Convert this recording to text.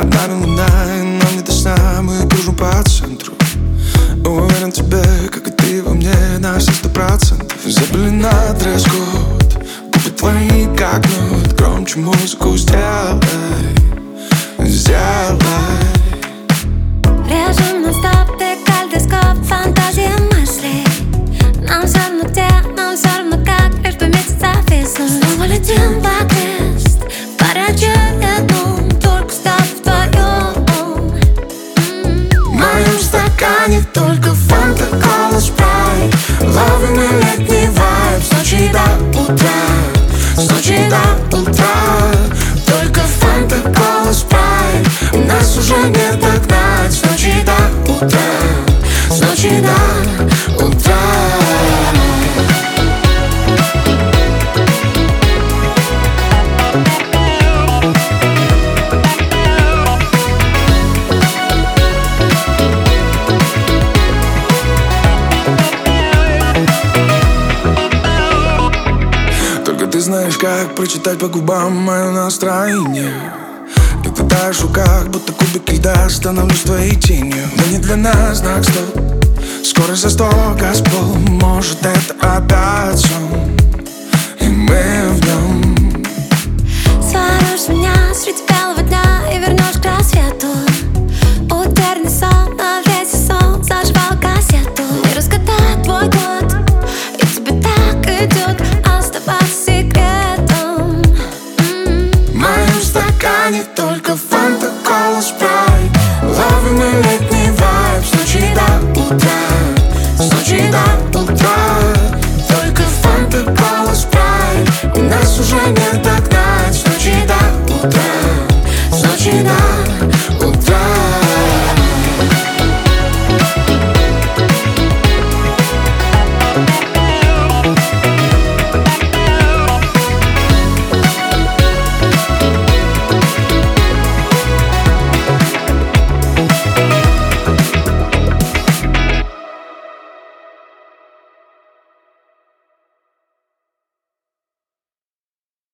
нами луна, и нам не до сна. Мы кружим по центру. Уверен в тебе, как и ты во мне, на все 100%. Запылена дресс-код, губы твои как нот. Громче музыку сделай, сделай. Режем нон-стоп, ты калейдоскоп, фантазия мыслей. Нам все равно где, нам все равно как, лишь бы вместе зависнуть. Снова летим в окрест, порядке одном, только став вдвоем. В моем стакане только фанта, кола, спрайт. Ловим летний вайб с ночи до утра, с ночи до утра. Только фанта, кола, спрайт. Нас уже не догнать с ночи до утра, с ночи до утра. Ты знаешь, как прочитать по губам мое настроение. Ты таешь в руках, будто кубики льда. Становлюсь твоей тенью. Но не для нас знак стоп. Скорость за 100 Газпол. Может, это опять сон, и мы в нем. Сворошь меня среди белого дня и вернешь к рассвету. Утерянный сон на весь сезон, заживал кассету. Не разгадать твой код, и тебе так идет оставаться секретом. В моем стакане только фанта, кола, спрайт. Ловим летний вайб с ночи до утра, с ночи до утра. Только фанта, кола, спрайт. И нас уже не догнать с ночи до утра.